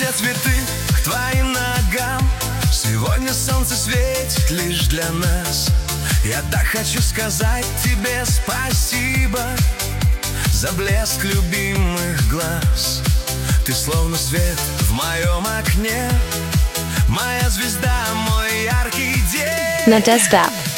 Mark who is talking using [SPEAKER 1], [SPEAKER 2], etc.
[SPEAKER 1] все цветы к твоим ногам. Сегодня солнце светит лишь для нас. Я так хочу сказать тебе спасибо за блеск любимых глаз. Ты словно свет в моем окне, моя звезда, мой яркий день.
[SPEAKER 2] На Desktop.